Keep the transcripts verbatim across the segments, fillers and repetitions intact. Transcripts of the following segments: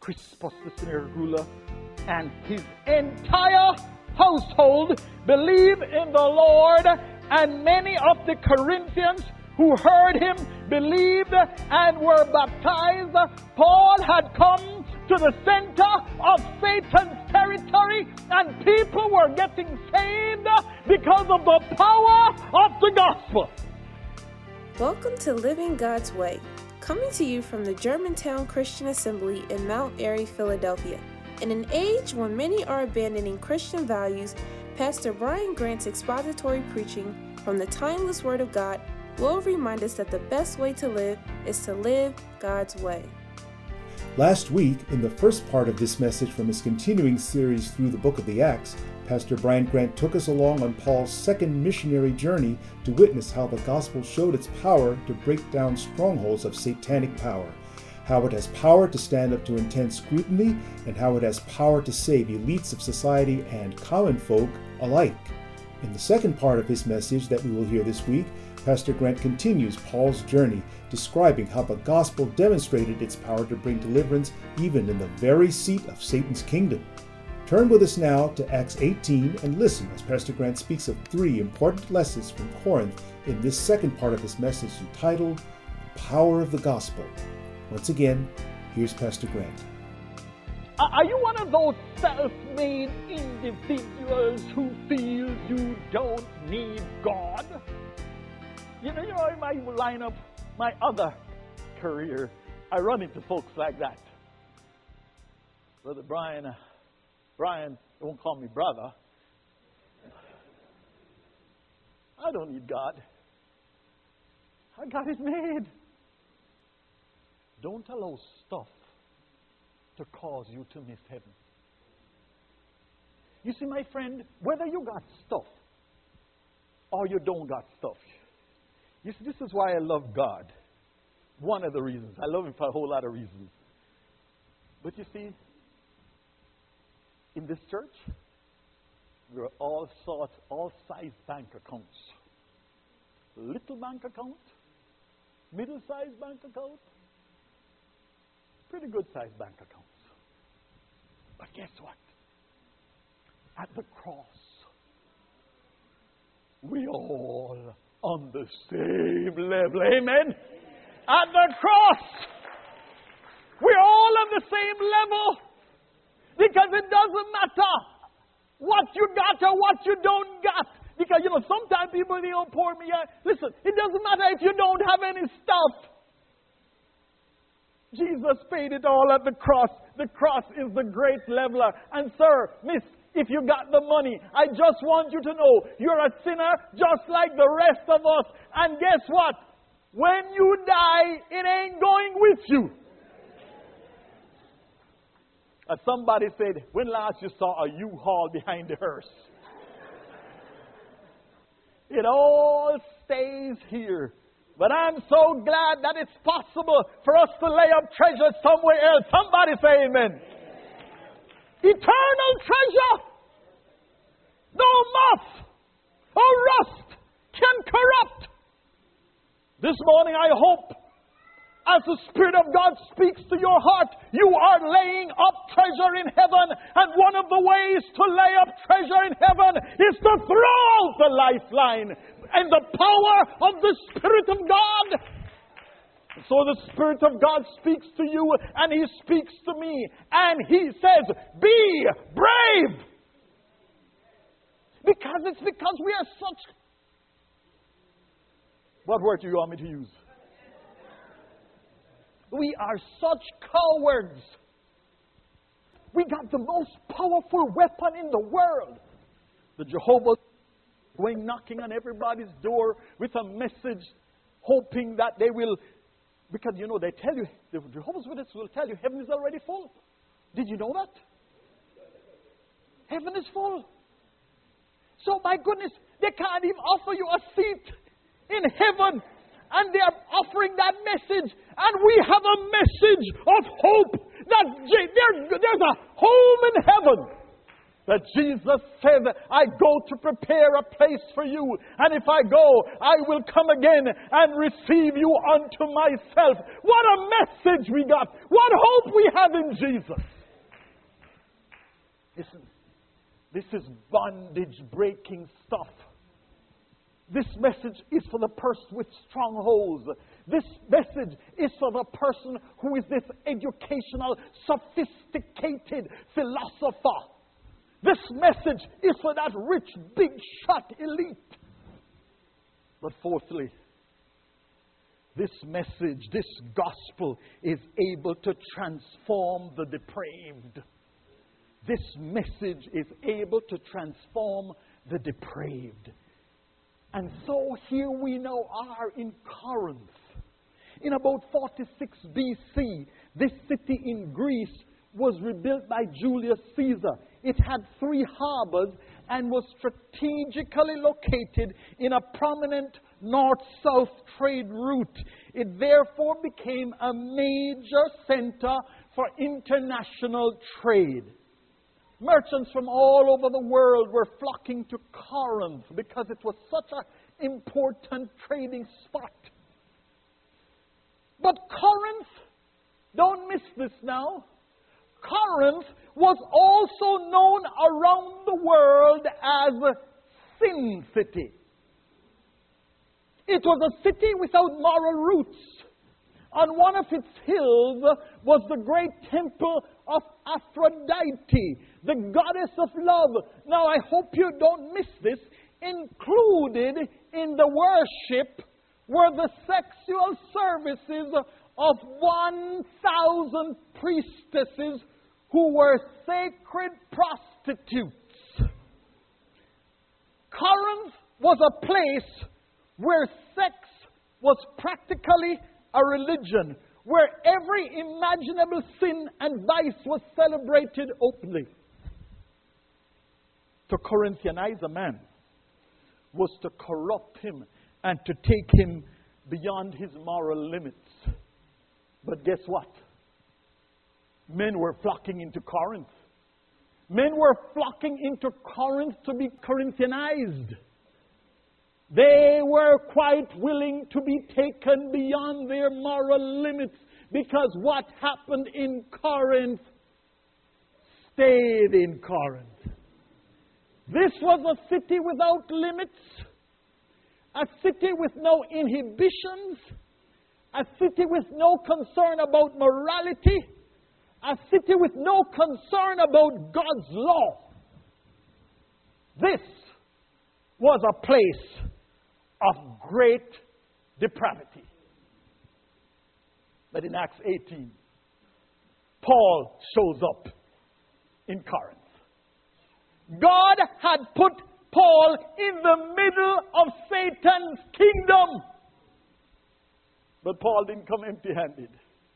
Crispus, the Syrian ruler, and his entire household believed in the Lord, and many of the Corinthians who heard him believed and were baptized. Paul had come to the center of Satan's territory, and people were getting saved because of the power of the gospel. Welcome to Living God's Way, coming to you from the Germantown Christian Assembly in Mount Airy, Philadelphia. In an age when many are abandoning Christian values, Pastor Brian Grant's expository preaching from the timeless Word of God will remind us that the best way to live is to live God's way. Last week, in the first part of this message from his continuing series through the book of the Acts, Pastor Brian Grant took us along on Paul's second missionary journey to witness how the gospel showed its power to break down strongholds of satanic power, how it has power to stand up to intense scrutiny, and how it has power to save elites of society and common folk alike. In the second part of his message that we will hear this week, Pastor Grant continues Paul's journey, describing how the gospel demonstrated its power to bring deliverance even in the very seat of Satan's kingdom. Turn with us now to Acts eighteen and listen as Pastor Grant speaks of three important lessons from Corinth in this second part of his message entitled, The Power of the Gospel. Once again, here's Pastor Grant. Are you one of those self-made individuals who feel you don't need God? You know, you know, in my line of my other career, I run into folks like that. Brother Brian, uh, Brian, they won't call me brother. I don't need God. I got it made. Don't allow stuff to cause you to miss heaven. You see, my friend, whether you got stuff or you don't got stuff, you see, this is why I love God. One of the reasons. I love Him for a whole lot of reasons. But you see, in this church, there are all sorts, all size bank accounts. Little bank account, middle-sized bank account, pretty good-sized bank accounts. But guess what? At the cross, we all on the same level. Amen? At the cross, we're all on the same level. Because it doesn't matter what you got or what you don't got. Because, you know, sometimes people, they don't pour me out. Listen, it doesn't matter if you don't have any stuff. Jesus paid it all at the cross. The cross is the great leveler. And sir, miss, if you got the money, I just want you to know you're a sinner just like the rest of us. And guess what? When you die, it ain't going with you. As somebody said, when last you saw a U-Haul behind the hearse? It all stays here. But I'm so glad that it's possible for us to lay up treasure somewhere else. Somebody say amen. Amen. Eternal treasure. No moth or rust can corrupt. This morning I hope as the Spirit of God speaks to your heart, you are laying up treasure in heaven. And one of the ways to lay up treasure in heaven is to throw out the lifeline and the power of the Spirit of God. So the Spirit of God speaks to you and He speaks to me. And He says, be brave. Because it's because we are such... What word do you want me to use? We are such cowards. We got the most powerful weapon in the world. The Jehovah going knocking on everybody's door with a message, hoping that they will, because you know they tell you, the Jehovah's Witnesses will tell you heaven is already full. Did you know that? Heaven is full. So my goodness, they can't even offer you a seat in heaven. And they are offering that message. And we have a message of hope. That there's, there's a home in heaven. That Jesus said, I go to prepare a place for you. And if I go, I will come again and receive you unto myself. What a message we got. What hope we have in Jesus. Listen, this is bondage breaking stuff. This message is for the person with strongholds. This message is for the person who is this educational, sophisticated philosopher. This message is for that rich, big shot elite. But fourthly, this message, this gospel is able to transform the depraved. This message is able to transform the depraved. And so here we now are in Corinth. In about forty-six B C, this city in Greece was rebuilt by Julius Caesar. It had three harbors and was strategically located in a prominent north-south trade route. It therefore became a major center for international trade. Merchants from all over the world were flocking to Corinth because it was such an important trading spot. But Corinth, don't miss this now, Corinth was also known around the world as Sin City. It was a city without moral roots. On one of its hills was the great temple of Aphrodite, the goddess of love. Now I hope you don't miss this. Included in the worship were the sexual services of one thousand priestesses who were sacred prostitutes. Corinth was a place where sex was practically a religion, where every imaginable sin and vice was celebrated openly. To Corinthianize a man was to corrupt him and to take him beyond his moral limits. But guess what? Men were flocking into Corinth. Men were flocking into Corinth to be Corinthianized. They were quite willing to be taken beyond their moral limits, because what happened in Corinth stayed in Corinth. This was a city without limits, a city with no inhibitions, a city with no concern about morality, a city with no concern about God's law. This was a place of great depravity. But in Acts eighteen, Paul shows up in Corinth. God had put Paul in the middle of Satan's kingdom. But Paul didn't come empty-handed.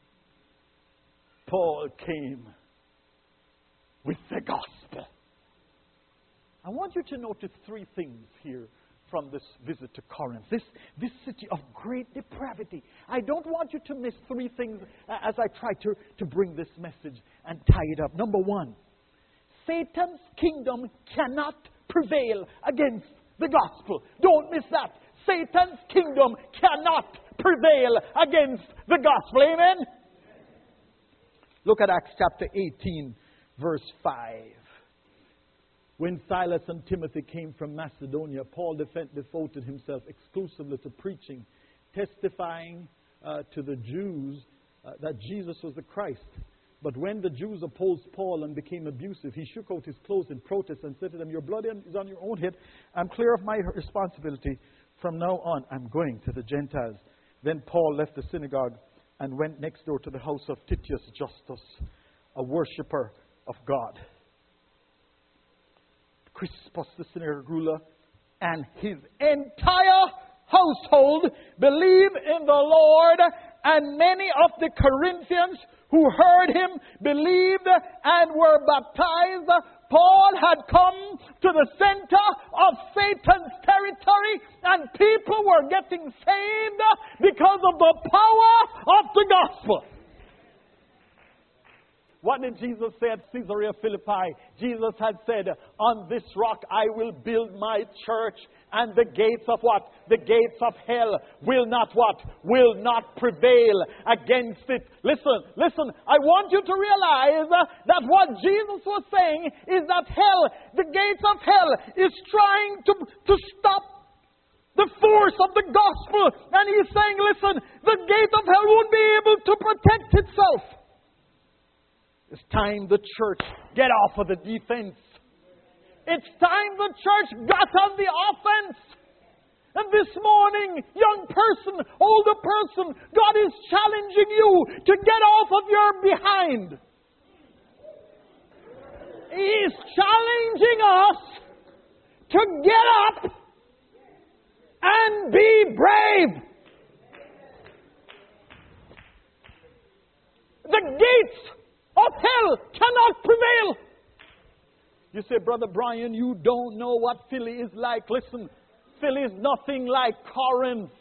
Paul came with the gospel. I want you to notice three things here from this visit to Corinth. This, this city of great depravity. I don't want you to miss three things as I try to, to bring this message and tie it up. Number one, Satan's kingdom cannot prevail against the gospel. Don't miss that. Satan's kingdom cannot prevail against the gospel. Amen? Look at Acts chapter eighteen, verse five. When Silas and Timothy came from Macedonia, Paul devoted himself exclusively to preaching, testifying uh, to the Jews uh, that Jesus was the Christ. But when the Jews opposed Paul and became abusive, he shook out his clothes in protest and said to them, "Your blood is on your own head. I'm clear of my responsibility. From now on, I'm going to the Gentiles." Then Paul left the synagogue and went next door to the house of Titius Justus, a worshipper of God. Crispus, the synagogue ruler, and his entire household believed in the Lord, and many of the Corinthians who heard him believed and were baptized. Paul had come to the center of Satan's territory, and people were getting saved because of the power of the gospel. What did Jesus say at Caesarea Philippi? Jesus had said, on this rock I will build my church, and the gates of what? The gates of hell will not what? Will not prevail against it. Listen, listen, I want you to realize uh, that what Jesus was saying is that hell, the gates of hell, is trying to, to stop the force of the gospel. And he's saying, listen, the gate of hell won't be able to protect itself. It's time the church get off of the defense. It's time the church got on the offense. And this morning, young person, older person, God is challenging you to get off of your behind. He is challenging us to get up and be brave. The gates of hell cannot prevail. You say, Brother Brian, you don't know what Philly is like. Listen, Philly is nothing like Corinth.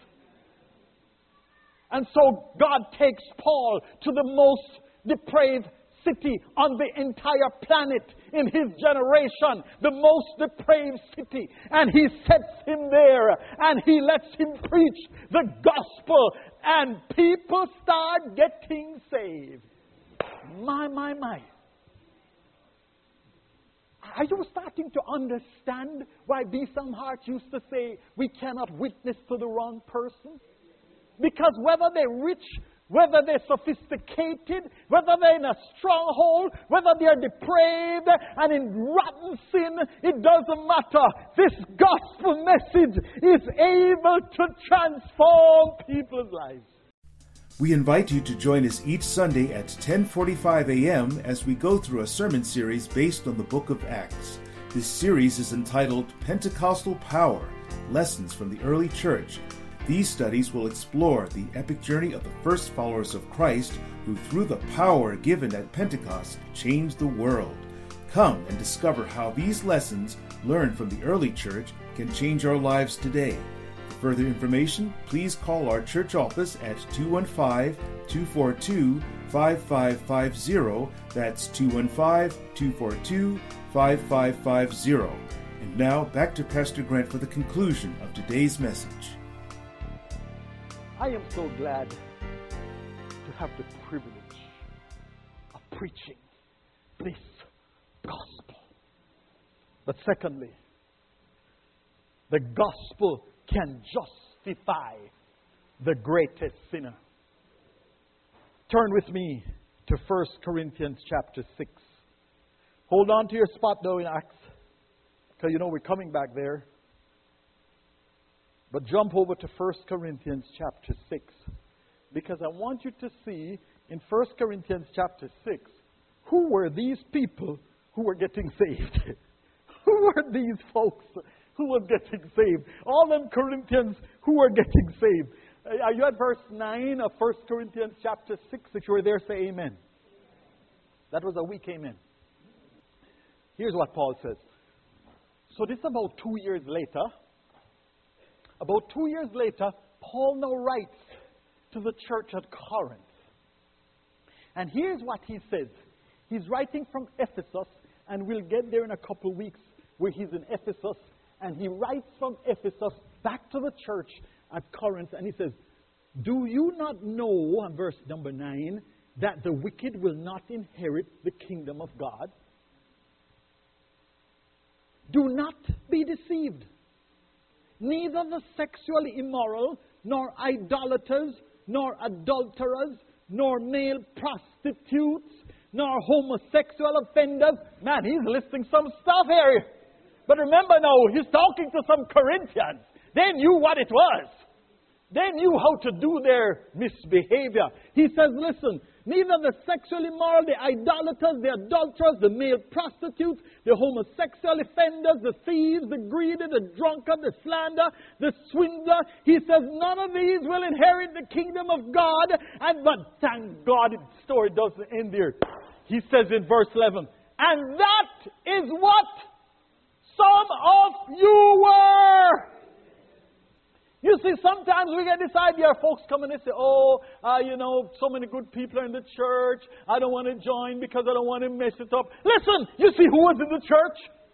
And so God takes Paul to the most depraved city on the entire planet in his generation, the most depraved city, and he sets him there and he lets him preach the gospel, and people start getting saved. My, my, my. Are you starting to understand why B. Some Hart used to say we cannot witness to the wrong person? Because whether they're rich, whether they're sophisticated, whether they're in a stronghold, whether they're depraved and in rotten sin, it doesn't matter. This gospel message is able to transform people's lives. We invite you to join us each Sunday at ten forty-five a.m. as we go through a sermon series based on the book of Acts. This series is entitled Pentecostal Power, Lessons from the Early Church. These studies will explore the epic journey of the first followers of Christ who, through the power given at Pentecost, changed the world. Come and discover how these lessons learned from the early church can change our lives today. For further information, please call our church office at two one five, two four two, five five five zero. That's two one five, two four two, five five five zero. And now, back to Pastor Grant for the conclusion of today's message. I am so glad to have the privilege of preaching this gospel. But secondly, the gospel can justify the greatest sinner. Turn with me to First Corinthians chapter six. Hold on to your spot though in Acts, because you know we're coming back there. But jump over to First Corinthians chapter six, because I want you to see in First Corinthians chapter six, who were these people who were getting saved? Who were these folks who were getting saved? All them Corinthians who were getting saved. Are you at verse nine of First Corinthians chapter six? If you were there, say amen. That was a weak amen. Here's what Paul says. So this is about two years later. About two years later, Paul now writes to the church at Corinth. And here's what he says. He's writing from Ephesus, and we'll get there in a couple of weeks where he's in Ephesus. And he writes from Ephesus back to the church at Corinth, and he says, do you not know, verse number nine, that the wicked will not inherit the kingdom of God? Do not be deceived. Neither the sexually immoral, nor idolaters, nor adulterers, nor male prostitutes, nor homosexual offenders. Man, he's listing some stuff here. But remember now, he's talking to some Corinthians. They knew what it was. They knew how to do their misbehavior. He says, listen, neither the sexually immoral, the idolaters, the adulterers, the male prostitutes, the homosexual offenders, the thieves, the greedy, the drunkard, the slander, the swindler. He says, none of these will inherit the kingdom of God. And but thank God, the story doesn't end there. He says in verse eleven, and that is what some of you were. You see, sometimes we get this idea, folks come and they say, oh, uh, you know, so many good people are in the church. I don't want to join because I don't want to mess it up. Listen, you see who was in the church?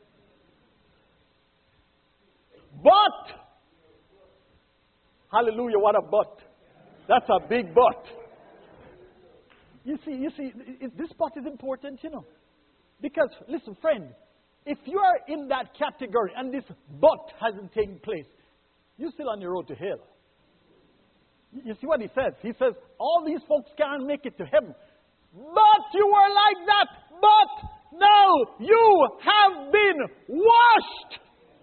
But, hallelujah, what a but. That's a big but. You see, you see, it, this but is important, you know. Because, listen, friend, if you are in that category and this but hasn't taken place, you're still on the road to hell. You see what he says? He says, all these folks can't make it to heaven. But you were like that. But now you have been washed.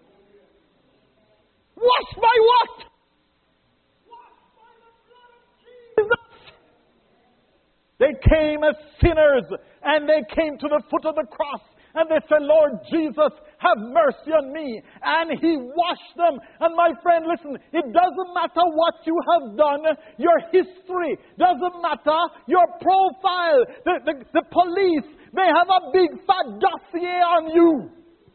Washed by what? Washed by the blood of Jesus. They came as sinners and they came to the foot of the cross. And they said, Lord Jesus, have mercy on me. And He washed them. And my friend, listen, it doesn't matter what you have done. Your history doesn't matter. Your profile. The, the, the police may have a big fat dossier on you.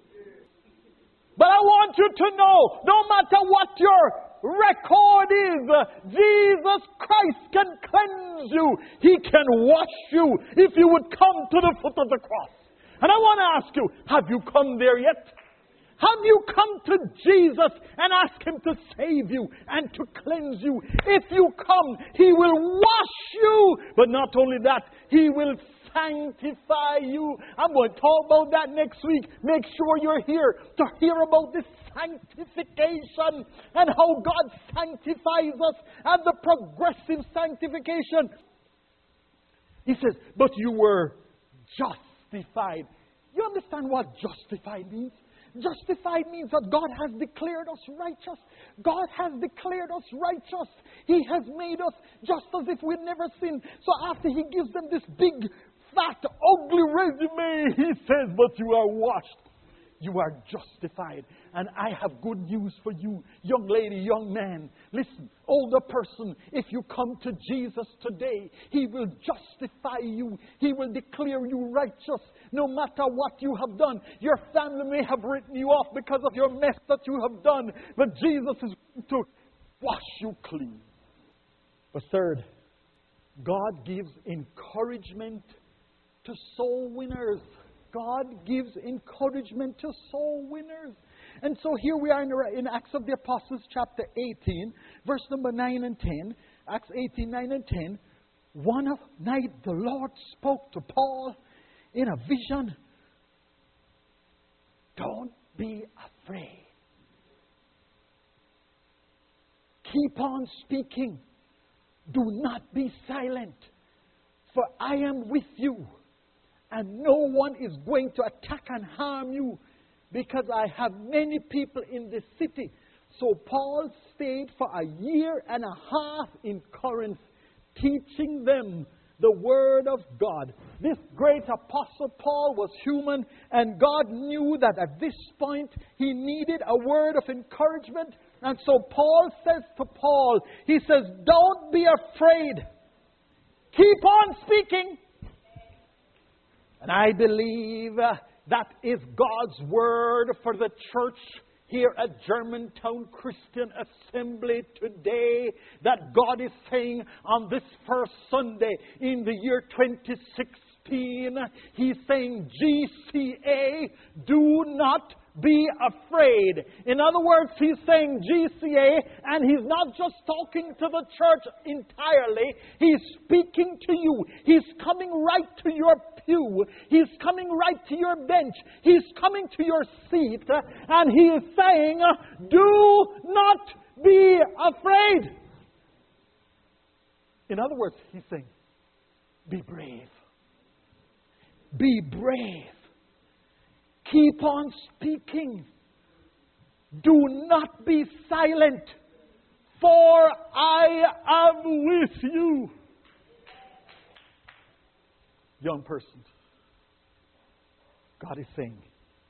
But I want you to know, no matter what your record is, Jesus Christ can cleanse you. He can wash you if you would come to the foot of the cross. And I want to ask you, have you come there yet? Have you come to Jesus and ask Him to save you and to cleanse you? If you come, He will wash you. But not only that, He will sanctify you. I'm going to talk about that next week. Make sure you're here to hear about this sanctification and how God sanctifies us and the progressive sanctification. He says, but you were just. Justified. You understand what justified means? Justified means that God has declared us righteous. God has declared us righteous. He has made us just as if we'd never sinned. So after He gives them this big, fat, ugly resume, He says, but you are washed. You are justified. And I have good news for you, young lady, young man. Listen, older person, if you come to Jesus today, He will justify you. He will declare you righteous no matter what you have done. Your family may have written you off because of your mess that you have done, but Jesus is going to wash you clean. But third, God gives encouragement to soul winners. God gives encouragement to soul winners. And so here we are in, in Acts of the Apostles chapter eighteen, verse number nine and ten. Acts eighteen, nine and ten. One of night the Lord spoke to Paul in a vision. Don't be afraid. Keep on speaking. Do not be silent. For I am with you. And no one is going to attack and harm you, because I have many people in the city. So Paul stayed for a year and a half in Corinth, teaching them the word of God. This great apostle Paul was human, and God knew that at this point he needed a word of encouragement. And so Paul says to Paul, he says, don't be afraid. Keep on speaking. And I believe uh, that is God's word for the church here at Germantown Christian Assembly today. That God is saying on this first Sunday in the year twenty sixteen, He's saying, G C A, do not be afraid. In other words, He's saying G C A, and He's not just talking to the church entirely. He's speaking to you. He's coming right to your pew. He's coming right to your bench. He's coming to your seat. And He is saying, do not be afraid. In other words, He's saying, be brave. Be brave. Keep on speaking. Do not be silent, for I am with you. Young person, God is saying,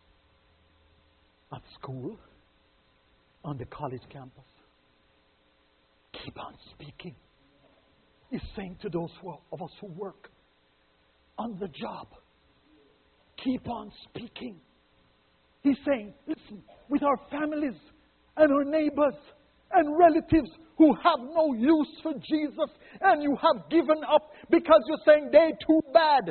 at school, on the college campus, keep on speaking. He's saying to those who, of us who work on the job, keep on speaking. He's saying, listen, with our families and our neighbors, and relatives who have no use for Jesus, and you have given up because you're saying they're too bad.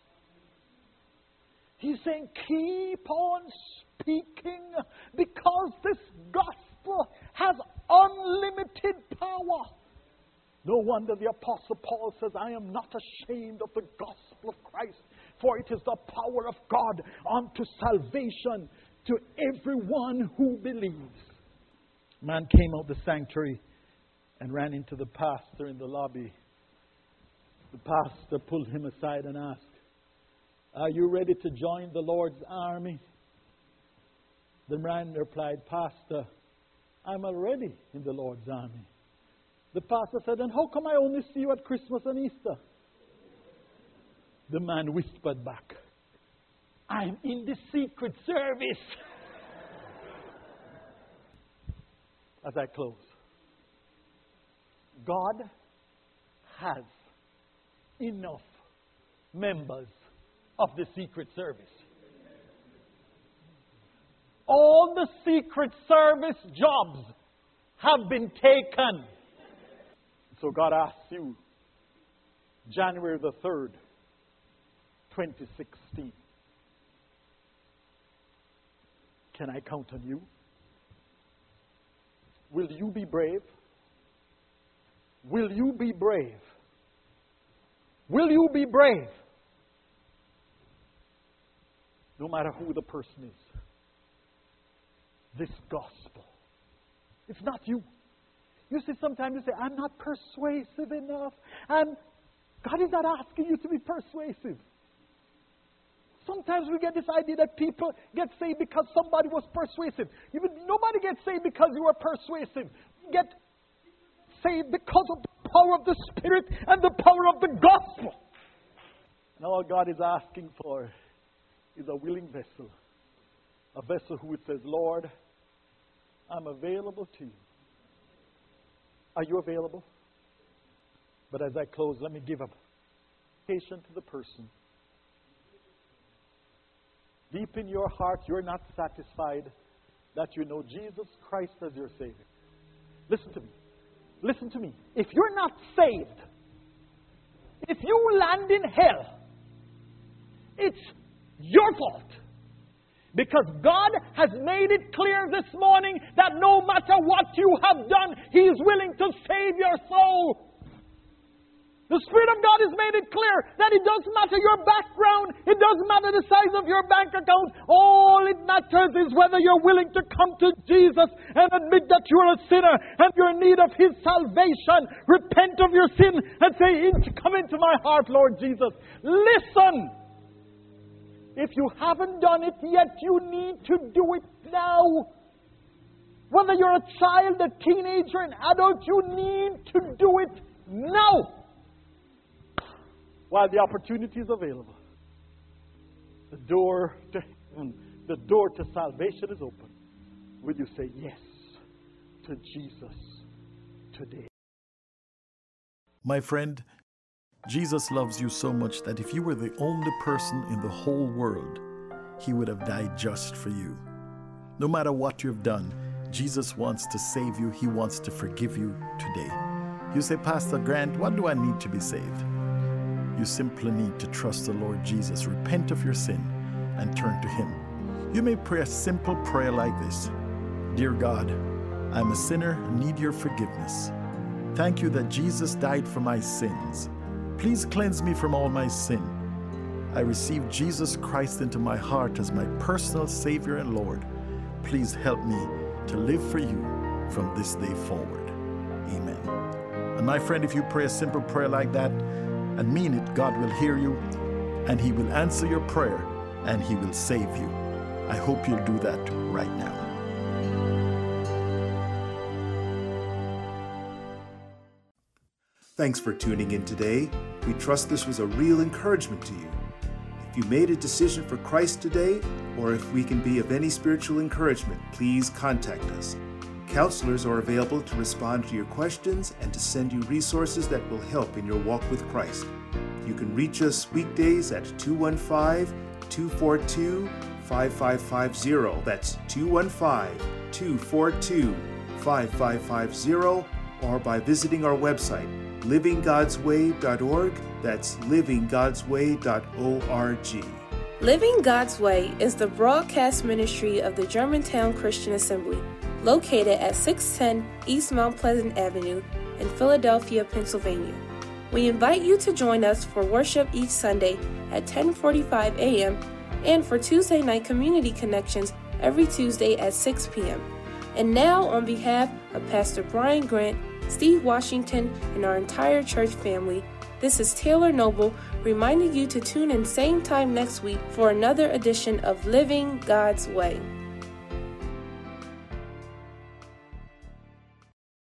He's saying, keep on speaking, because this gospel has unlimited power. No wonder the Apostle Paul says, I am not ashamed of the gospel of Christ, for it is the power of God unto salvation to everyone who believes. Man came out of the sanctuary and ran into the pastor in the lobby. The pastor pulled him aside and asked, are you ready to join the Lord's army? The man replied, Pastor, I'm already in the Lord's army. The pastor said, then how come I only see you at Christmas and Easter? The man whispered back, I'm in the secret service. As I close, God has enough members of the secret service. All the secret service jobs have been taken. So God asks you, January the third, twenty sixteen, can I count on you? Will you be brave? Will you be brave? Will you be brave? No matter who the person is. This gospel. It's not you. You see, sometimes you say, I'm not persuasive enough. And God is not asking you to be persuasive. Sometimes we get this idea that people get saved because somebody was persuasive. Even nobody gets saved because you were persuasive. You get saved because of the power of the Spirit and the power of the gospel. And all God is asking for is a willing vessel. A vessel who says, Lord, I'm available to you. Are you available? But as I close, let me give a patient to the person. Deep in your heart, you're not satisfied that you know Jesus Christ as your Savior. Listen to me. Listen to me. If you're not saved, if you land in hell, it's your fault. Because God has made it clear this morning that no matter what you have done, He is willing to save your soul. The Spirit of God has made it clear that it doesn't matter your background. It doesn't matter the size of your bank account. All it matters is whether you're willing to come to Jesus and admit that you're a sinner and you're in need of His salvation. Repent of your sin and say, come into my heart, Lord Jesus. Listen. If you haven't done it yet, you need to do it now. Whether you're a child, a teenager, an adult, you need to do it now. While the opportunity is available. The door to heaven, the door to salvation is open. Will you say yes to Jesus today? My friend, Jesus loves you so much that if you were the only person in the whole world, He would have died just for you. No matter what you've done, Jesus wants to save you. He wants to forgive you today. You say, Pastor Grant, what do I need to be saved? You simply need to trust the Lord Jesus, repent of your sin, and turn to Him. You may pray a simple prayer like this. Dear God, I'm a sinner and need your forgiveness. Thank you that Jesus died for my sins. Please cleanse me from all my sin. I receive Jesus Christ into my heart as my personal Savior and Lord. Please help me to live for you from this day forward. Amen. And my friend, if you pray a simple prayer like that and mean it, God will hear you and He will answer your prayer and He will save you. I hope you'll do that right now. Thanks for tuning in today. We trust this was a real encouragement to you. If you made a decision for Christ today, or if we can be of any spiritual encouragement, please contact us. Counselors are available to respond to your questions and to send you resources that will help in your walk with Christ. You can reach us weekdays at two one five, two four two, five five five zero. That's two one five, two four two, five five five zero or by visiting our website, living gods way dot org. That's living gods way dot org. Living God's Way is the broadcast ministry of the Germantown Christian Assembly, located at six ten East Mount Pleasant Avenue in Philadelphia, Pennsylvania. We invite you to join us for worship each Sunday at ten forty-five a.m. and for Tuesday night community connections every Tuesday at six p.m. And now, on behalf of Pastor Brian Grant, Steve Washington, and our entire church family, this is Taylor Noble reminding you to tune in same time next week for another edition of Living God's Way.